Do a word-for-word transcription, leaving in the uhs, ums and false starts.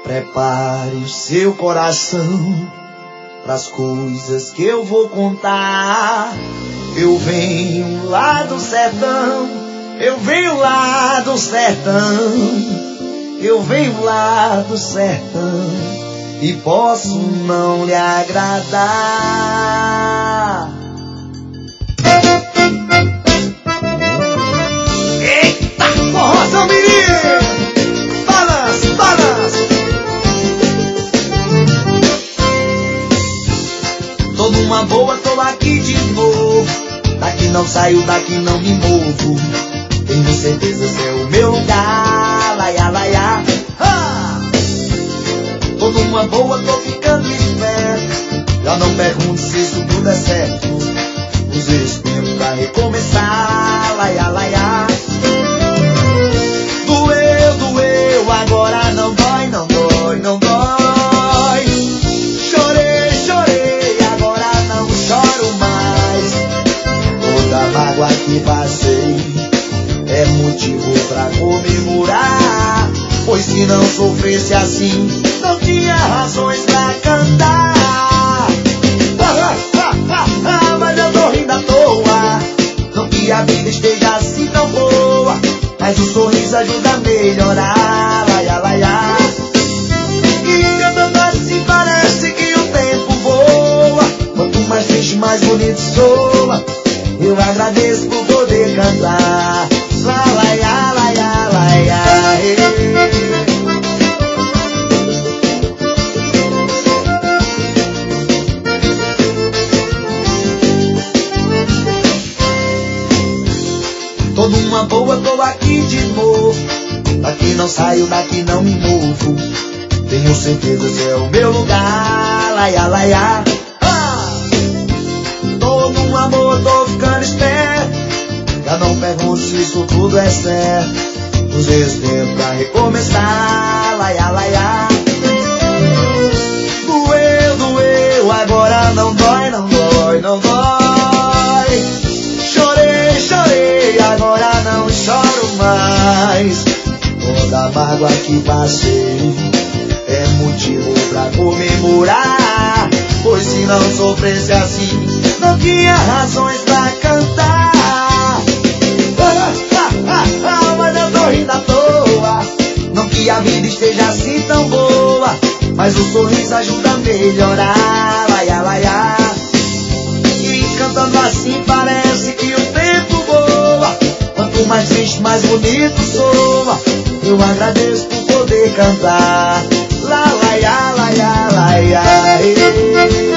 Prepare o seu coração pras coisas que eu vou contar. Eu venho lá do sertão, eu venho lá do sertão, eu venho lá do sertão e posso não lhe agradar. Eita, forró São Mirim! Balance, balance! Tô numa boa, tô aqui de novo. Daqui não saio, daqui não me movo. Tenho certeza esse é o meu lugar. Laia, laia. Ha! Tô numa boa, tô ficando esperto. Já não pergunto se isso tudo é certo. Usei esse tempo pra recomeçar. Laia, laia. Doeu, doeu, agora não dói, não dói, não dói. Chorei, chorei, agora não choro mais. Toda mágoa que passei é motivo pra comemorar. Pois se não sofresse assim, não tinha razões pra cantar. Ah, ah, ah, ah, mas eu tô rindo à toa. Não que a vida esteja assim tão boa, mas o sorriso ajuda a melhorar. Laia, laia. E cantando assim parece que o tempo voa. Quanto mais triste, mais bonito soa. Eu agradeço por poder cantar. La, laia, laia, laia. Tô numa boa, tô aqui de novo. Daqui não saio, daqui não me movo. Tenho certeza esse é o meu lugar. Laia, laia. Ah! Tô num amor, tô ficando esperto. Já não pergunto se isso tudo é certo. Usei esse tempo pra recomeçar. Laia, laia. Doeu, doeu, agora não dói, não dói, não dói. Chorei, chorei, agora não choro mais. Toda mágoa que passei é motivo pra comemorar. Pois se não sofresse assim, não tinha razões pra cantar. Ah, ah, ah, ah, mas eu tô rindo à toa. Não que a vida esteja assim tão boa, mas o sorriso ajuda a melhorar. Laia, laia. E cantando assim parece que o tempo voa. Quanto mais triste, mais bonito soa. Eu agradeço por poder cantar. La, laia, laia, laia.